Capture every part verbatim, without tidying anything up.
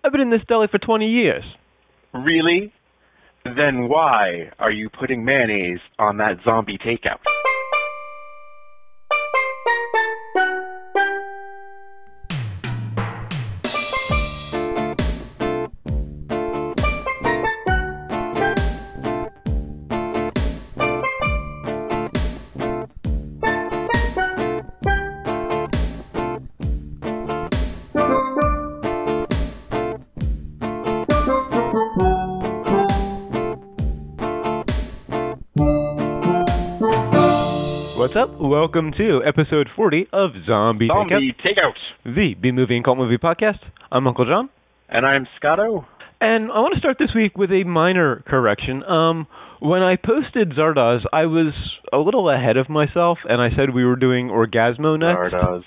I've been in this deli for twenty years. Really? Then why are you putting mayonnaise on that zombie takeout? What's up? Welcome to episode forty of Zombie, Zombie Takeout, the B-Movie and Cult Movie Podcast. I'm Uncle John. And I'm Scotto. And I want to start this week with a minor correction. Um, when I posted Zardoz, I was a little ahead of myself, and I said we were doing Orgasmo next. Zardoz.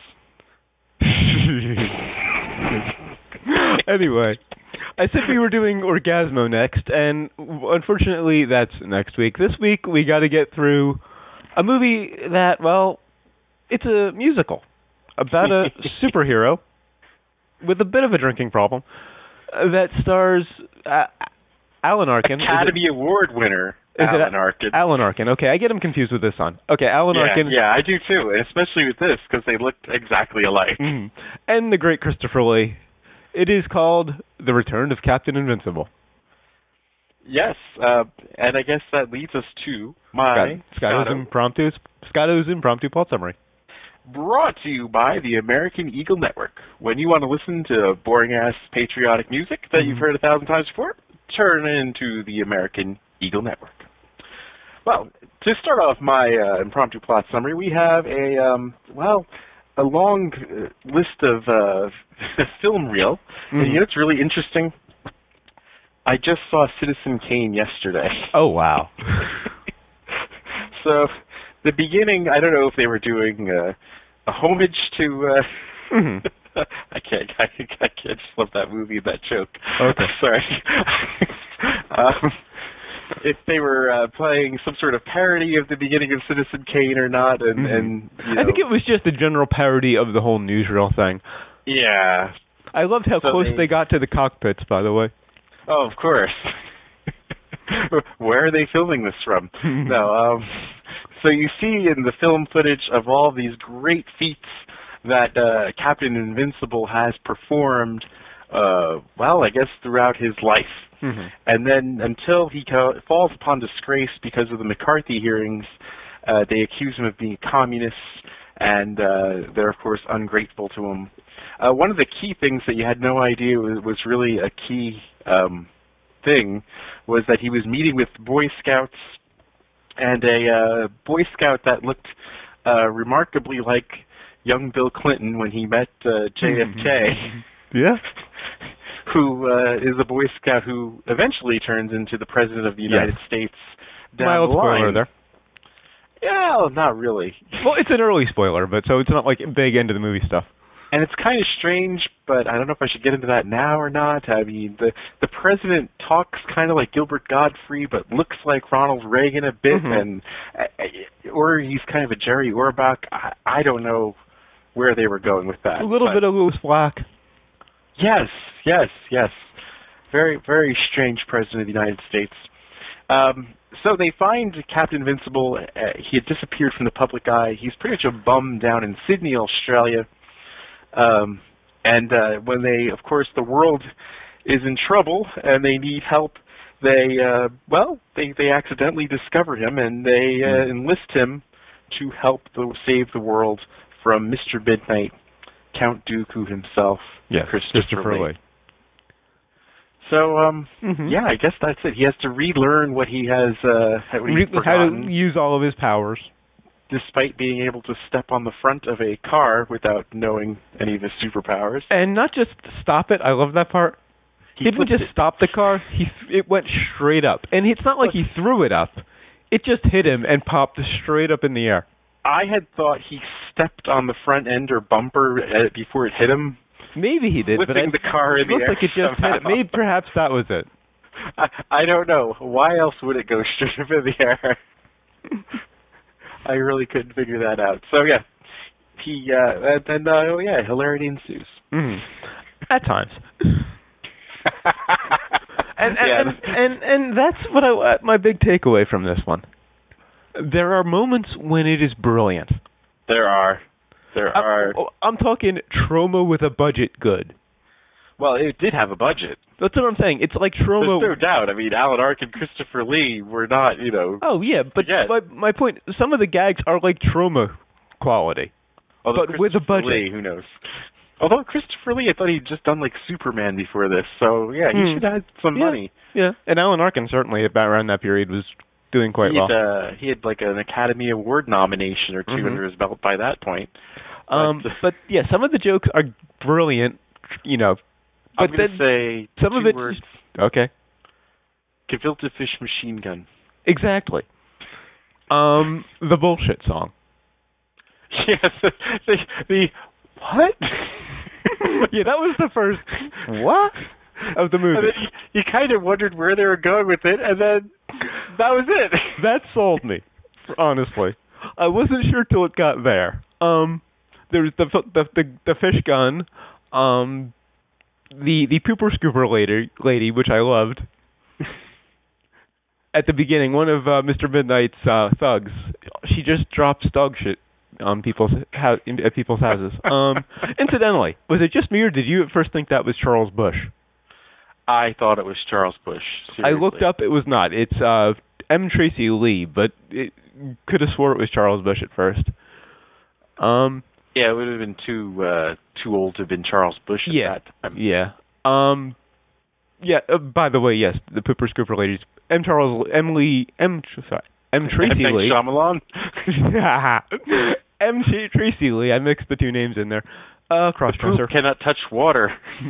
Anyway, I said we were doing Orgasmo next, and unfortunately that's next week. This week we got to get through a movie that, well, it's a musical about a superhero with a bit of a drinking problem uh, that stars uh, Alan Arkin. Academy Award winner Alan Arkin. Alan Arkin. Okay, I get him confused with this one. Okay, Alan yeah, Arkin. Yeah, I do too, especially with this because they look exactly alike. Mm. And the great Christopher Lee. It is called The Return of Captain Invincible. Yes, uh, and I guess that leads us to my Scotto's impromptu, Scotto's impromptu plot summary. Brought to you by the American Eagle Network. When you want to listen to boring-ass patriotic music that mm-hmm. you've heard a thousand times before, turn into the American Eagle Network. Well, to start off my uh, impromptu plot summary, we have a, um, well, a long uh, list of uh, film reel. Mm-hmm. And you know what's really interesting? I just saw Citizen Kane yesterday. Oh, wow. So, the beginning, I don't know if they were doing uh, a homage to... Uh, mm-hmm. I can't, I, I can't just love that movie, that joke. Okay. Sorry. um, if they were uh, playing some sort of parody of the beginning of Citizen Kane or not, and... Mm-hmm. and you know. I think it was just a general parody of the whole newsreel thing. Yeah. I loved how so close they, they got to the cockpits, by the way. Oh, of course. Where are they filming this from? no, um, so you see in the film footage of all these great feats that uh, Captain Invincible has performed, uh, well, I guess throughout his life. Mm-hmm. And then until he co- falls upon disgrace because of the McCarthy hearings, uh, they accuse him of being a communist, and uh, they're, of course, ungrateful to him. Uh, one of the key things that you had no idea was, was really a key um, thing was that he was meeting with Boy Scouts, and a uh, Boy Scout that looked uh, remarkably like young Bill Clinton when he met uh, J F K. Yeah. Who uh, is a Boy Scout who eventually turns into the President of the United yes. States down Mild the line. Spoiler there. Yeah, well, not really. Well, it's an early spoiler, but so it's not like big into the movie stuff. And it's kind of strange, but I don't know if I should get into that now or not. I mean, the the president talks kind of like Gilbert Gottfried, but looks like Ronald Reagan a bit, mm-hmm. and or he's kind of a Jerry Orbach. I, I don't know where they were going with that. A little but, bit of Louis Black. Yes, yes, yes. Very, very strange president of the United States. Um, so they find Captain Invincible. Uh, he had disappeared from the public eye. He's pretty much a bum down in Sydney, Australia. Um, and uh, when they, of course, the world is in trouble and they need help, they, uh, well, they, they accidentally discover him and they uh, enlist him to help the, save the world from Mister Midnight, Count Dooku himself, yes, Christopher, Christopher Lee. Lee. So, um, mm-hmm. yeah, I guess that's it. He has to relearn what he has, uh, what he's Re- how to use all of his powers. Despite being able to step on the front of a car without knowing any of his superpowers. And not just stop it, I love that part. He, he didn't just it. stop the car, he it went straight up. And it's not like he threw it up. It just hit him and popped straight up in the air. I had thought he stepped on the front end or bumper before it hit him. Maybe he did, but I, the car in it looked the air like it just somehow. hit it. Maybe perhaps that was it. I, I don't know. Why else would it go straight up in the air? I really couldn't figure that out. So yeah, he uh, and uh, oh yeah, hilarity ensues. Mm. At times. And and, yeah. and and and that's what I my big takeaway from this one. There are moments when it is brilliant. There are. There are. I'm, I'm talking Troma with a budget good. Well, it did have a budget. That's what I'm saying. It's like Troma. There's no doubt. I mean, Alan Arkin and Christopher Lee were not, you know. Oh yeah, but my my point. Some of the gags are like Troma quality, Although but with a budget. Lee, who knows? Although Christopher Lee, I thought he'd just done like Superman before this, so yeah, he hmm. should have had some yeah. money. Yeah, and Alan Arkin certainly about around that period was doing quite he had, well. Uh, he had like an Academy Award nomination or two mm-hmm. under his belt by that point. Um, but, but yeah, some of the jokes are brilliant, you know. But I'm then say some two of it, words. Okay. Gefilte Fish machine gun. Exactly. Um, the bullshit song. Yes, the, the what? Yeah, that was the first what of the movie. And then you, you kind of wondered where they were going with it, and then that was it. That sold me, honestly. I wasn't sure till it got there. Um, there's the the the, the fish gun, um, the the pooper scooper lady, lady, which I loved. At the beginning, one of uh, Mister Midnight's uh, thugs, she just drops dog shit on people's ho- at people's houses. Um, incidentally, was it just me or did you at first think that was Charles Bush? I thought it was Charles Bush. Seriously. I looked up; it was not. It's uh, M. Tracy Lee, but it could have swore it was Charles Bush at first. Um, yeah, it would have been too uh, too old to have been Charles Bush at yeah, that time. Yeah. Um, yeah. Uh, by the way, yes, the pooper scooper ladies. M. Charles, Emily, M. Sorry, M. Tracy M. Lee. Shyamalan. M. Tracy Lee. I mixed the two names in there. Uh, crossdresser. Cannot touch water.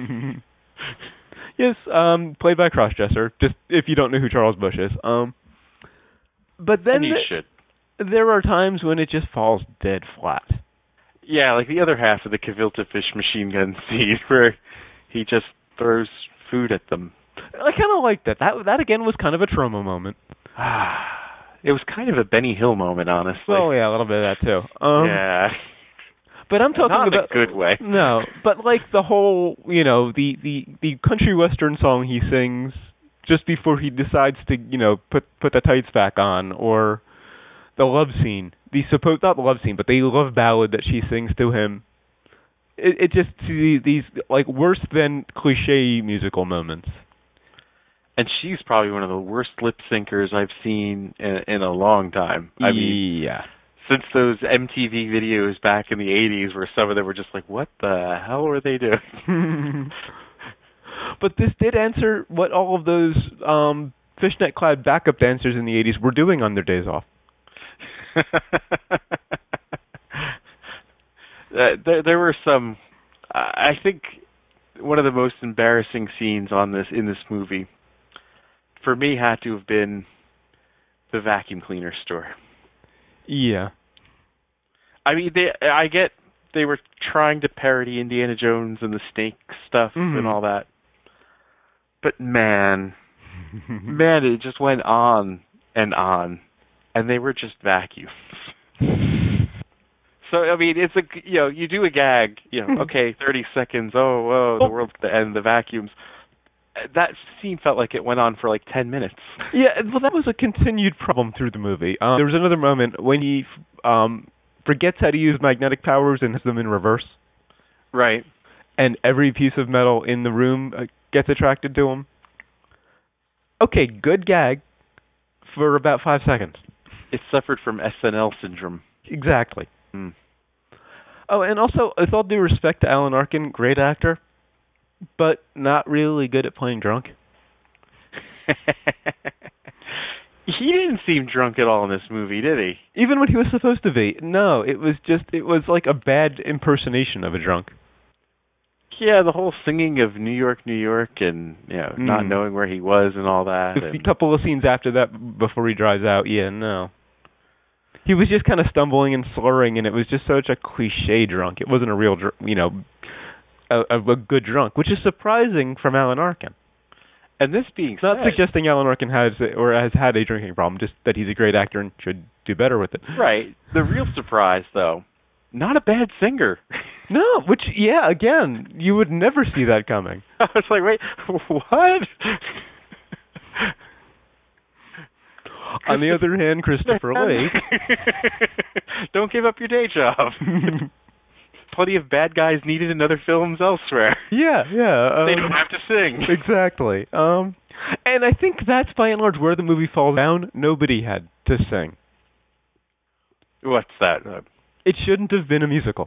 Yes, um, played by crossdresser. Just if you don't know who Charles Bush is. Um, but then and you th- should. there are times when it just falls dead flat. Yeah, like the other half of the Gefilte Fish machine gun scene where he just throws food at them. I kind of liked that. That that again was kind of a Troma moment. It was kind of a Benny Hill moment, honestly. Well, yeah, a little bit of that too. Um, yeah, but I'm talking not about in a good way. No, but like the whole, you know, the, the, the country western song he sings just before he decides to, you know, put put the tights back on, or the love scene, the supposed not the love scene, but the love ballad that she sings to him. It, it just these like worse than cliche musical moments. And she's probably one of the worst lip syncers I've seen in, in a long time. I mean, yeah. Since those M T V videos back in the eighties where some of them were just like, what the hell were they doing? But this did answer what all of those um, fishnet-clad backup dancers in the eighties were doing on their days off. uh, there, there were some, uh, I think one of the most embarrassing scenes on this in this movie for me had to have been the vacuum cleaner store. Yeah. I mean, they, I get they were trying to parody Indiana Jones and the snake stuff mm-hmm. and all that. But man, man, it just went on and on. And they were just vacuums. So, I mean, it's a, you know, you do a gag, you know, okay, thirty seconds, oh, whoa, the world's going to end, the vacuums. That scene felt like it went on for like ten minutes. Yeah, well, that was a continued problem through the movie. Um, there was another moment when he um, forgets how to use magnetic powers and has them in reverse. Right. And every piece of metal in the room uh, gets attracted to him. Okay, good gag for about five seconds. It suffered from S N L syndrome. Exactly. Hmm. Oh, and also, with all due respect to Alan Arkin, great actor, but not really good at playing drunk. He didn't seem drunk at all in this movie, did he? Even when he was supposed to be. No, it was just, it was like a bad impersonation of a drunk. Yeah, the whole singing of New York, New York, and, you know, mm. not knowing where he was and all that. A and... couple of scenes after that, before he drives out, yeah, no. He was just kind of stumbling and slurring, and it was just such a cliche drunk. It wasn't a real, dr- you know, a, a good drunk, which is surprising from Alan Arkin. And this being not said, suggesting Alan Arkin has or has had a drinking problem, just that he's a great actor and should do better with it. Right. The real surprise, though, not a bad singer. No, which, yeah, again, you would never see that coming. I was like, wait, what? On the other hand, Christopher Lee... Don't give up your day job. Plenty of bad guys needed in other films elsewhere. Yeah, yeah. Um, they don't have to sing. Exactly. Um, and I think that's by and large where the movie falls down. Nobody had to sing. What's that? Uh, it shouldn't have been a musical.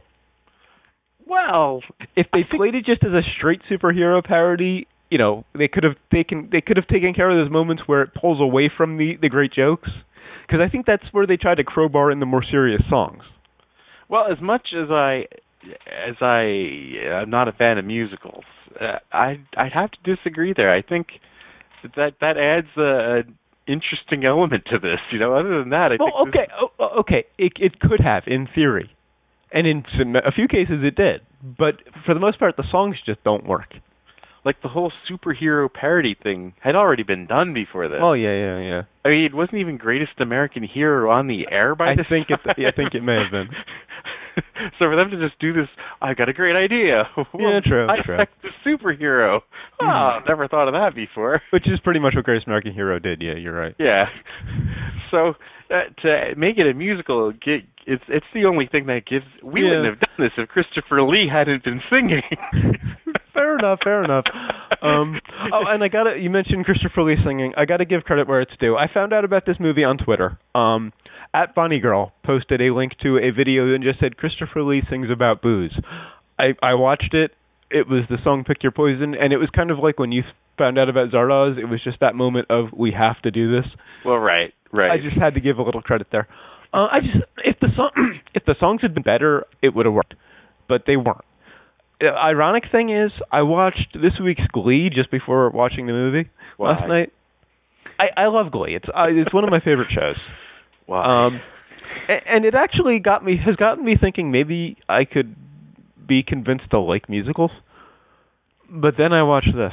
Well, if they played it just as a straight superhero parody, you know, they could have taken they could have taken care of those moments where it pulls away from the, the great jokes. Because I think that's where they try to crowbar in the more serious songs. Well, as much as I as I am not a fan of musicals, uh, I I'd have to disagree there. I think that that adds a, an interesting element to this. You know, other than that, I well, think. okay, this... oh, okay, it it could have in theory, and in some, a few cases it did. But for the most part, the songs just don't work. Like the whole superhero parody thing had already been done before this. Oh yeah, yeah, yeah. I mean, it wasn't even Greatest American Hero on the air by I this think time. it. I think it may have been. So for them to just do this, I got a great idea. Yeah, true, I true. affect the superhero. Oh, mm-hmm. Never thought of that before. Which is pretty much what Greatest American Hero did. Yeah, you're right. Yeah. So uh, to make it a musical, get, it's it's the only thing that gives. We yeah. wouldn't have done this if Christopher Lee hadn't been singing. Fair enough, fair enough. Um, oh, and I got to you mentioned Christopher Lee singing. I got to give credit where it's due. I found out about this movie on Twitter. Um, at Bonnie Girl posted a link to a video and just said Christopher Lee sings about booze. I, I watched it. It was the song Pick Your Poison, and it was kind of like when you found out about Zardoz. It was just that moment of we have to do this. Well, right, right. I just had to give a little credit there. Uh, I just if the song if the songs had been better, it would have worked, but they weren't. The ironic thing is, I watched this week's Glee just before watching the movie Why? last night. I, I love Glee. It's uh, it's one of my favorite shows. Wow. Um, and, and it actually got me has gotten me thinking maybe I could be convinced to like musicals. But then I watched this.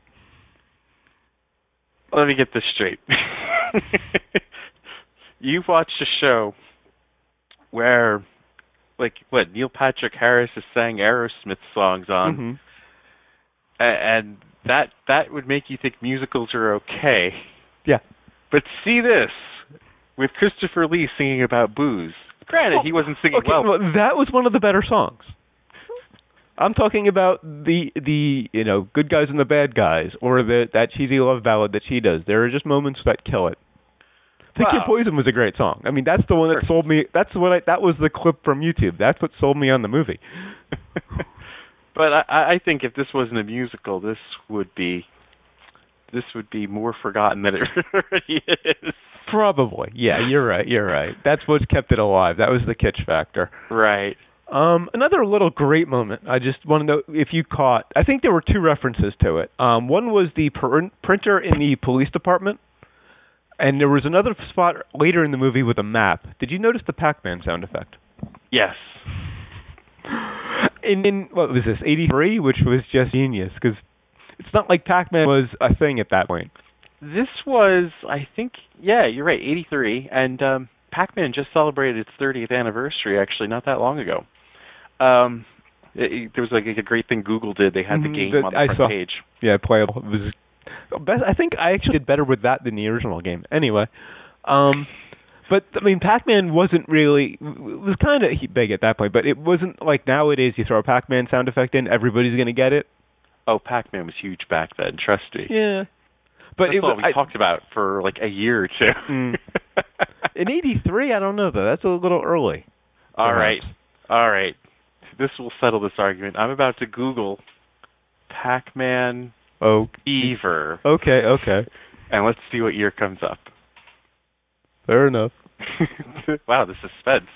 Let me get this straight. You've watched a show where, like, what, Neil Patrick Harris has sang Aerosmith songs on, mm-hmm. and that that would make you think musicals are okay. Yeah. But see this, with Christopher Lee singing about booze. Granted, oh, he wasn't singing okay, well. well. That was one of the better songs. I'm talking about the the you know good guys and the bad guys, or the that cheesy love ballad that she does. There are just moments that kill it. Pick wow. Your Poison was a great song. I mean, that's the one that sure. sold me. That's what I, that was the clip from YouTube. That's what sold me on the movie. But I, I think if this wasn't a musical, this would be this would be more forgotten than it already is. Probably, yeah. You're right. You're right. That's what's kept it alive. That was the kitsch factor. Right. Um, another little great moment. I just want to know if you caught. I think there were two references to it. Um, one was the pr- printer in the police department, and there was another spot later in the movie with a map. Did you notice the Pac-Man sound effect? Yes. In, in what was this, eighty-three, which was just genius, because it's not like Pac-Man was a thing at that point. This was, I think, yeah, you're right, eighty-three, and um, Pac-Man just celebrated its thirtieth anniversary, actually, not that long ago. Um, it, it, there was like a great thing Google did. They had the game mm-hmm, on the I front saw, page. Yeah, playable. It was best, I think I actually did better with that than the original game. Anyway, um, but I mean, Pac-Man wasn't really it was kind of big at that point, but it wasn't like nowadays. You throw a Pac-Man sound effect in, everybody's going to get it. Oh, Pac-Man was huge back then. Trust me. Yeah, but that's it, all we I, talked about for like a year or two. mm. In eighty-three, I don't know though. That's a little early. All perhaps. right, all right. This will settle this argument. I'm about to Google Pac-Man oh. Fever. Okay, okay. And let's see what year comes up. Fair enough. Wow, the suspense.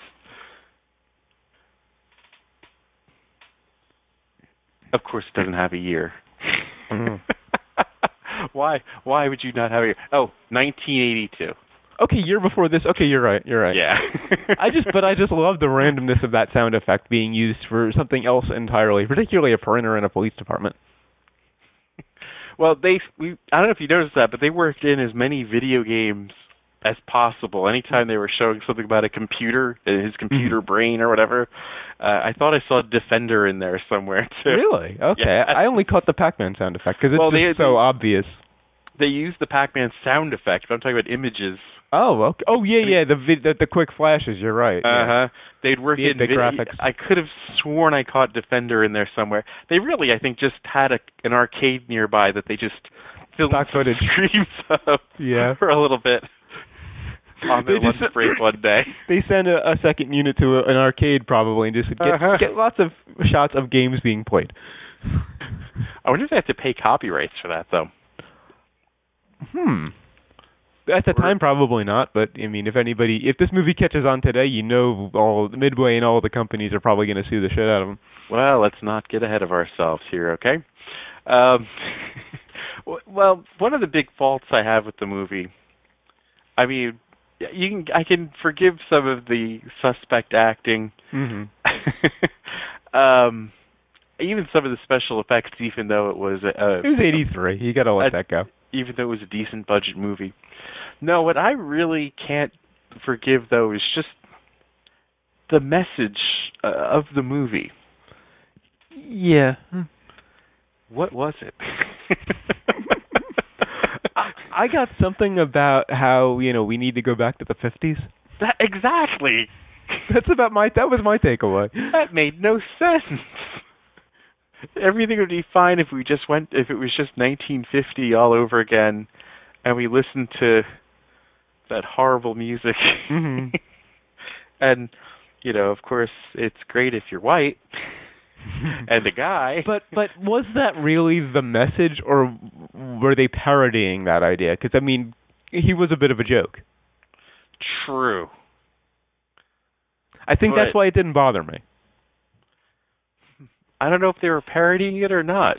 Of course, it doesn't have a year. Mm. Why? Why would you not have a year? Oh, nineteen eighty-two. Okay, year before this. Okay, you're right. You're right. Yeah. I just, but I just love the randomness of that sound effect being used for something else entirely, particularly a printer in a police department. Well, they, we, I don't know if you noticed that, but they worked in as many video games as possible. Anytime they were showing something about a computer, his computer mm-hmm. brain or whatever, uh, I thought I saw Defender in there somewhere too. Really? Okay. Yeah. I only caught the Pac-Man sound effect because it's well, just they, so they, obvious. They used the Pac-Man sound effect, but I'm talking about images. Oh, okay. Oh, yeah, yeah. The vid- the, the quick flashes. You're right. Uh huh. Yeah. They'd work The, in the vid- graphics. I could have sworn I caught Defender in there somewhere. They really, I think, just had a, an arcade nearby that they just filmed Stock footage. streams of Yeah. for a little bit on their They lunch just- break one day. They send a, a second unit to a, an arcade probably and just get, Uh-huh. get lots of shots of games being played. I wonder if they have to pay copyrights for that, though. Hmm. At the time, probably not. But I mean, if anybody, if this movie catches on today, you know, all Midway and all the companies are probably going to sue the shit out of them. Well, let's not get ahead of ourselves here, okay? Um, well, one of the big faults I have with the movie, I mean, you can I can forgive some of the suspect acting, Mm-hmm. um, even some of the special effects, even though it was a, It was eighty-three. You got to let a, that go. even though it was a decent budget movie. No, what I really can't forgive, though, is just the message uh, of the movie. Yeah. What was it? I got something about how, you know, we need to go back to the fifties. That, exactly. That's about my, that was my takeaway. That made no sense. Everything would be fine if we just went, if it was just nineteen fifty all over again, and we listened to that horrible music. Mm-hmm. And, you know, of course, it's great if you're white and a guy. But but was that really the message, or were they parodying that idea? Because, I mean, he was a bit of a joke. True. I think But that's why it didn't bother me. I don't know if they were parodying it or not.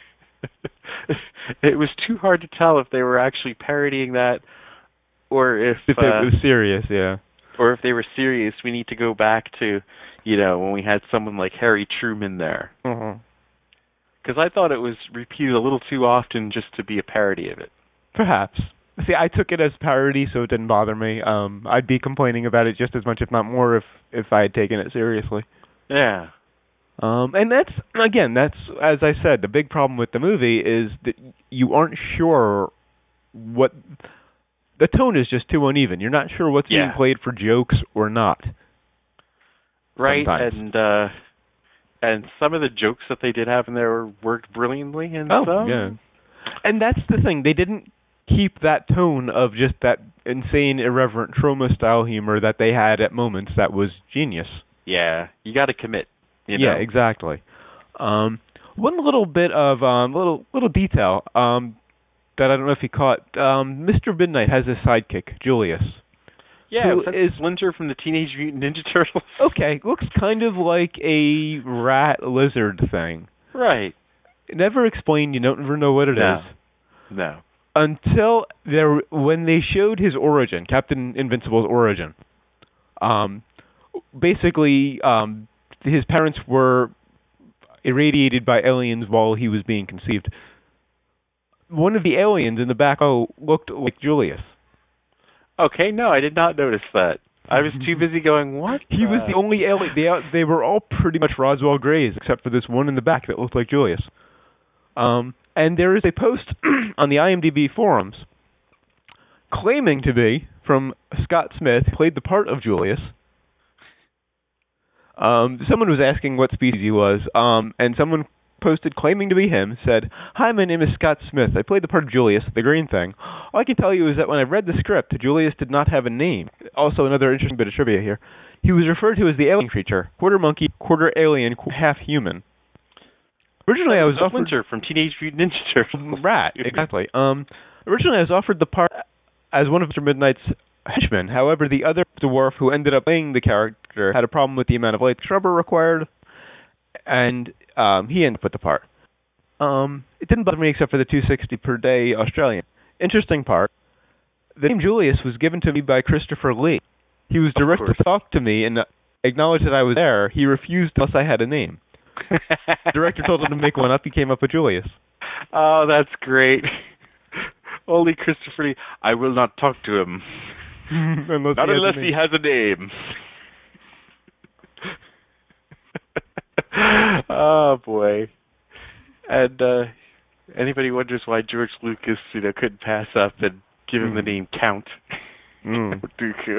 It was too hard to tell if they were actually parodying that, or if If uh, it was serious, yeah. or if they were serious. We need to go back to, you know, when we had someone like Harry Truman there, because Mm-hmm. I thought it was repeated a little too often just to be a parody of it. Perhaps. See, I took it as parody, so it didn't bother me. Um, I'd be complaining about it just as much, if not more, if if I had taken it seriously. Yeah. Um, and that's, again, that's, as I said, the big problem with the movie is that you aren't sure what, the tone is just too uneven. You're not sure what's Yeah. being played for jokes or not. Right, Sometimes. and uh, and some of the jokes that they did have in there worked brilliantly, and Oh, some... yeah. And that's the thing. They didn't keep that tone of just that insane, irreverent Troma-style humor that they had at moments. That was genius. Yeah, you got to commit. You know? Yeah, exactly. Um, one little bit of um, little little detail um, that I don't know if you caught. Um, Mister Midnight has a sidekick, Julius. Yeah, who that's is Splinter from the Teenage Mutant Ninja Turtles. okay. Looks kind of like a rat lizard thing. Right. Never explained. You don't ever know what it No. is No. until there when they showed his origin, Captain Invincible's origin. Um, basically, um, his parents were irradiated by aliens while he was being conceived. One of the aliens in the back oh looked like Julius. Okay, no, I did not notice that. I was too busy going, what? He was the only alien. They, they were all pretty much Roswell Greys, except for this one in the back that looked like Julius. Um, and there is a post on the IMDb forums claiming to be from Scott Smith, who played the part of Julius. Um, someone was asking what species he was, um, and someone posted claiming to be him, said, "Hi, my name is Scott Smith. I played the part of Julius, the green thing. All I can tell you is that when I read the script, Julius did not have a name." Also, another interesting bit of trivia here. He was referred to as the alien creature, quarter monkey, quarter alien, half human. Originally, I was offered... Splinter from Teenage Mutant Ninja Turtles. Rat, exactly. Um, originally, I was offered the part as one of Mister Midnight's henchmen. However, the other dwarf who ended up playing the character had a problem with the amount of light the scrubber required, and um, he ended up with the part. Um, it didn't bother me except for the two hundred sixty per day Australian. Interesting part, the name Julius was given to me by Christopher Lee. He was directed to talk to me and acknowledge that I was there. He refused unless I had a name. The director told him to make one up. He came up with Julius. Oh, that's great. Only Christopher Lee. I will not talk to him. unless Not he unless has he has a name. Oh, boy. And uh, anybody wonders why George Lucas, you know, couldn't pass up and give him the name Count. Mm. Dooku.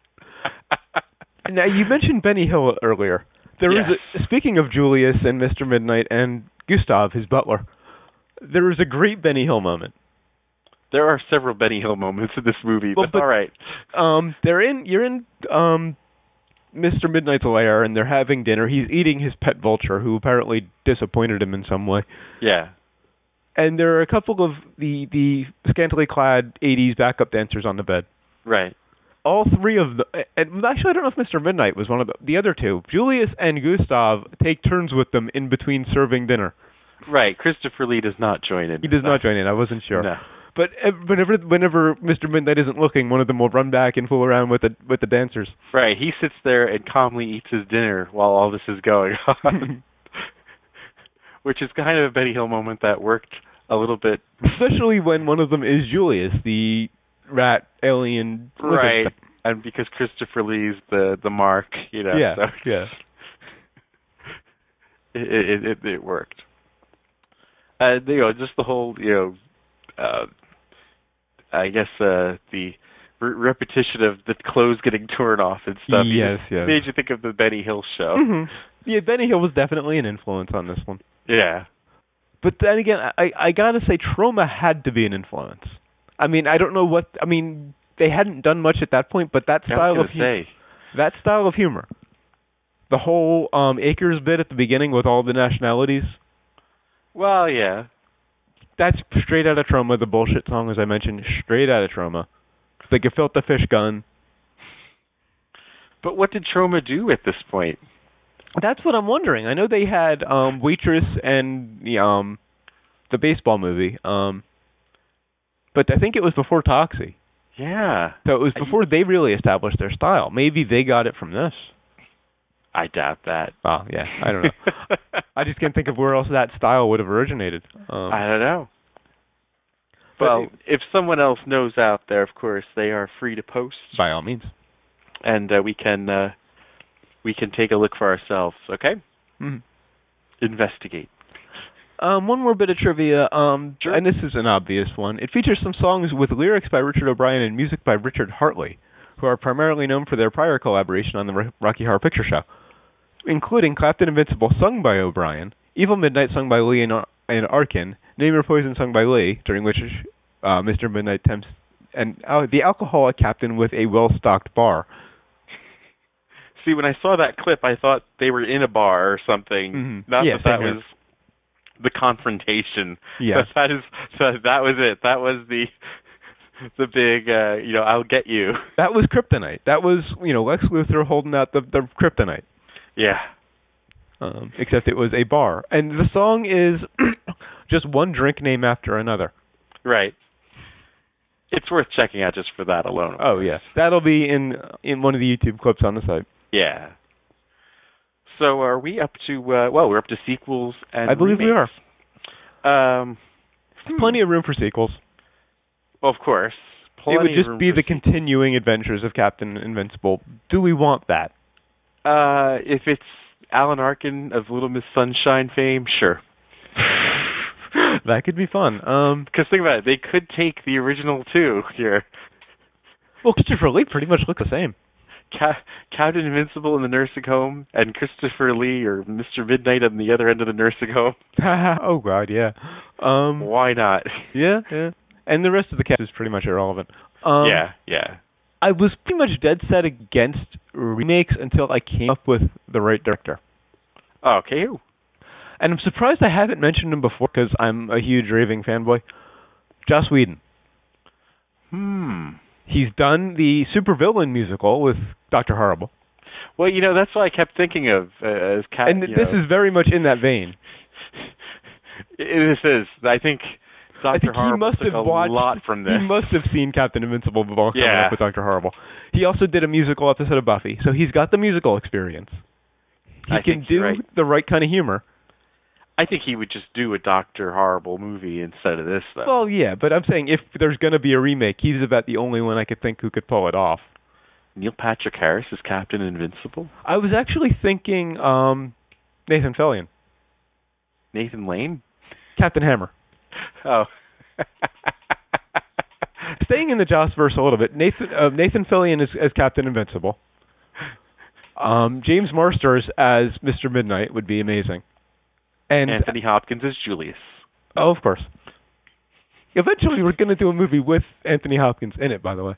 Now, you mentioned Benny Hill earlier. There yes. is a, speaking of Julius and Mister Midnight and Gustav, his butler, there is a great Benny Hill moment. There are several Benny Hill moments in this movie, well, but, but all right. Um, they're in. You're in um, Mister Midnight's lair, and they're having dinner. He's eating his pet vulture, who apparently disappointed him in some way. Yeah. And there are a couple of the the scantily clad eighties backup dancers on the bed. Right. All three of them. And actually, I don't know if Mister Midnight was one of the, the other two. Julius and Gustav take turns with them in between serving dinner. Right. Christopher Lee does not join in. He does not join in. I wasn't sure. No. But whenever whenever Mister Midnight isn't looking, one of them will run back and fool around with the with the dancers. Right. He sits there and calmly eats his dinner while all this is going on. Which is kind of a Benny Hill moment that worked a little bit. Especially when one of them is Julius, the rat alien. Right. And because Christopher Lee's the, the mark, you know. Yeah, so yeah. It, it, it, it worked. Uh, you know, just the whole, you know, uh, I guess uh, the re- repetition of the clothes getting torn off and stuff. Yes, yes. Made you think of the Benny Hill show. Mm-hmm. Yeah, Benny Hill was definitely an influence on this one. Yeah. But then again, I, I gotta say, Troma had to be an influence. I mean, I don't know what, I mean, they hadn't done much at that point, but that style of humor, that style of humor, the whole um, Akers bit at the beginning with all the nationalities. Well, yeah. That's straight out of Troma. The bullshit song, as I mentioned, straight out of Troma. The gefilte fish gun. But what did Troma do at this point? That's what I'm wondering. I know they had um, Waitress and the um, the baseball movie, um, but I think it was before Toxie. Yeah. So it was before I, they really established their style. Maybe they got it from this. I doubt that. Oh, yeah. I don't know. I just can't think of where else that style would have originated. Um, I don't know. Well, it, if someone else knows out there, of course, they are free to post. By all means. And uh, we can uh, we can take a look for ourselves, okay? Mm-hmm. Investigate. Um, one more bit of trivia, um, sure. and this is an obvious one. It features some songs with lyrics by Richard O'Brien and music by Richard Hartley, who are primarily known for their prior collaboration on the Rocky Horror Picture Show, including Clapton Invincible sung by O'Brien, Evil Midnight sung by Lee and, Ar- and Arkin, Name Your Poison sung by Lee, during which uh, Mister Midnight tempts and uh, the alcoholic captain with a well-stocked bar. See, when I saw that clip, I thought they were in a bar or something. Mm-hmm. Not yeah, that that here. was the confrontation. Yes. That is, so that was it. That was the the big, uh, you know, I'll get you. That was kryptonite. That was, you know, Lex Luthor holding out the, the kryptonite. Yeah. Um, except it was a bar. And the song is just one drink name after another. Right. It's worth checking out just for that alone. Oh, yes. That'll be in in one of the YouTube clips on the site. Yeah. So are we up to, uh, well, we're up to sequels and I believe remakes. we are. Um, Plenty of room for sequels. Well, of course. Plenty it would just of room be for the sequels. continuing adventures of Captain Invincible. Do we want that? Uh, if it's Alan Arkin of Little Miss Sunshine fame, sure. That could be fun. Um, because think about it, they could take the original two here. Well, Christopher Lee pretty much look the same. Ca- Captain Invincible in the nursing home, and Christopher Lee or Mister Midnight on the other end of the nursing home. Oh God, yeah. Um, Why not? Yeah, yeah. And the rest of the cast is pretty much irrelevant. Um, yeah, yeah. I was pretty much dead set against remakes until I came up with the right director. Oh, okay. And I'm surprised I haven't mentioned him before because I'm a huge raving fanboy. Joss Whedon. Hmm. He's done the supervillain musical with Doctor Horrible. Well, you know, that's what I kept thinking of uh, as Cat. And you this know. is very much in that vein. This is. I think Doctor I think Horrible he must took have a watched, lot from this. He must have seen Captain Invincible before coming Yeah. up with Doctor Horrible. He also did a musical episode of Buffy, so he's got the musical experience. He I can think do you're right. the right kind of humor. I think he would just do a Doctor Horrible movie instead of this, though. Well, yeah, but I'm saying if there's going to be a remake, he's about the only one I could think who could pull it off. Neil Patrick Harris is Captain Invincible? I was actually thinking um, Nathan Fillion. Nathan Lane? Captain Hammer. Oh. staying in the Jossverse a little bit, Nathan uh, Nathan Fillion as, as Captain Invincible. Um, James Marsters as Mister Midnight would be amazing. And Anthony Hopkins as Julius. Oh, of course. Eventually, we're going to do a movie with Anthony Hopkins in it, by the way.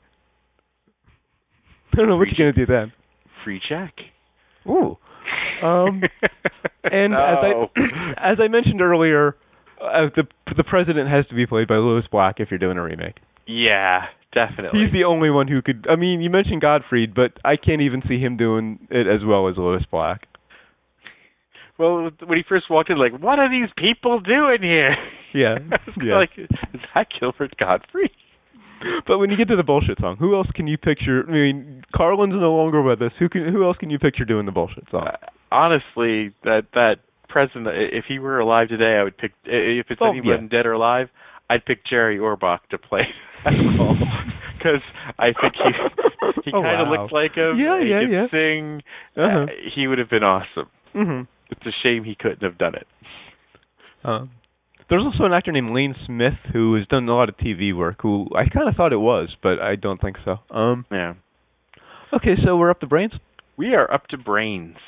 I don't know what you're going to do then. Free Jack. Ooh. Um, and no. as I as I mentioned earlier, uh, the the president has to be played by Louis Black if you're doing a remake. Yeah, definitely. He's the only one who could. I mean, you mentioned Gottfried, but I can't even see him doing it as well as Louis Black. Well, when he first walked in, like, what are these people doing here? Yeah, yeah. Like, is that Gilbert Gottfried? But when you get to the bullshit song, who else can you picture? I mean, Carlin's no longer with us. Who can? Who else can you picture doing the bullshit song? Uh, honestly, that that president, if he were alive today, I would pick. If it's oh, anyone yeah. dead or alive, I'd pick Jerry Orbach to play that role because I think he he oh, kind of wow. looked like him. Yeah, he yeah, could yeah. sing. Uh-huh. Uh, he would have been awesome. Mm-hmm. It's a shame he couldn't have done it. Um, there's also an actor named Lane Smith who has done a lot of T V work. Who I kind of thought it was, but I don't think so. Um, yeah. Okay, so we're up to brains. We are up to brains.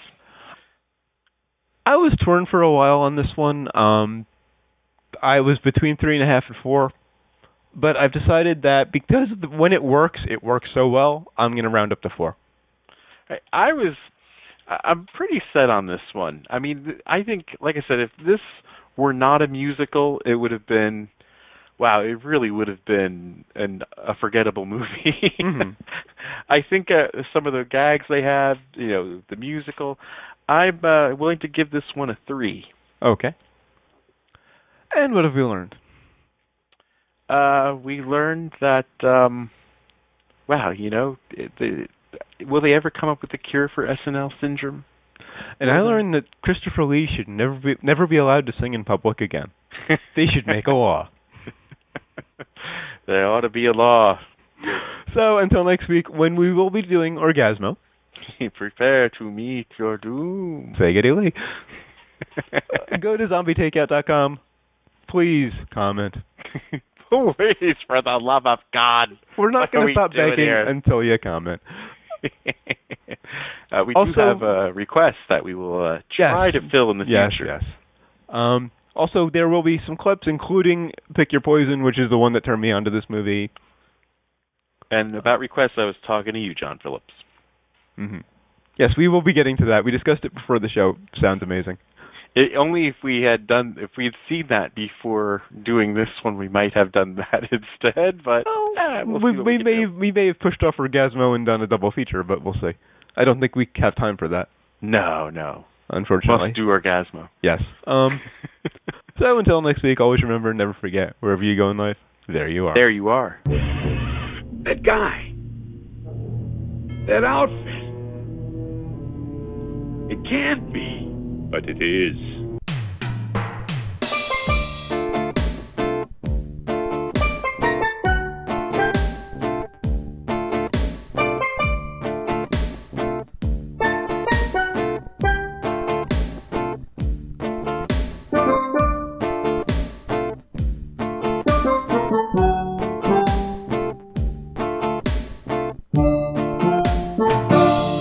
I was torn for a while on this one. Um, I was between three and a half and four, but I've decided that because of the, when it works, it works so well. I'm going to round up to four. I, I was. I'm pretty set on this one. I mean, I think, like I said, if this were not a musical, it would have been, wow, it really would have been an, a forgettable movie. Mm-hmm. I think uh, some of the gags they have, you know, the musical, I'm uh, willing to give this one a three. Okay. And what have we learned? Uh, we learned that, um, wow, you know, it, it, will they ever come up with a cure for S N L syndrome? And I learned that Christopher Lee should never be never be allowed to sing in public again. They should make a law. There ought to be a law. So until next week, when we will be doing Orgasmo. Prepare to meet your doom. Say Geddy Lee. Go to zombie takeout dot com. Please comment. Please, for the love of God. We're not going to stop begging here? until you comment. uh, we also, do have a request that we will uh, try yes, to fill in the yes, future. Yes, yes. Um, also, there will be some clips, including Pick Your Poison, which is the one that turned me onto this movie. And about requests, I was talking to you, John Phillips. Mm-hmm. Yes, we will be getting to that. We discussed it before the show. Sounds amazing. It, only if we had done, if we had seen that before doing this one, we might have done that instead. But well, eh, we'll we, we, we we may do. we may have pushed off Orgasmo and done a double feature, but we'll see. I don't think we have time for that. No, no. Unfortunately, must do Orgasmo. Yes. Um. So until next week, always remember, never forget, wherever you go in life, there you are. There you are. That guy. That outfit. It can't be. But it is.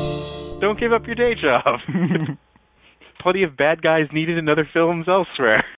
Don't give up your day job. Plenty of bad guys needed in other films elsewhere.